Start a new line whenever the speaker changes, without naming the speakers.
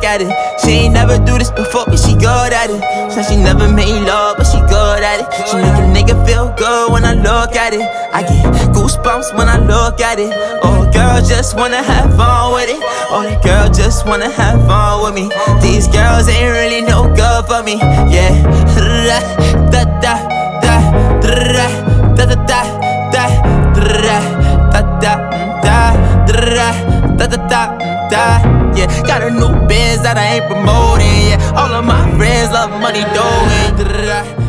at it. She ain't never do this before, but she good at it. Said she never made love, but she good at it. She make a nigga feel good when I look at it. I get goosebumps when I look at it. Oh, girl just wanna have fun with it. Oh, the girl just wanna have fun with me. These girls ain't really no good for me. Yeah. Da da da da da da da da da da da da da da. Yeah, got a new biz that I ain't promoting. Yeah, all of my friends love money doing.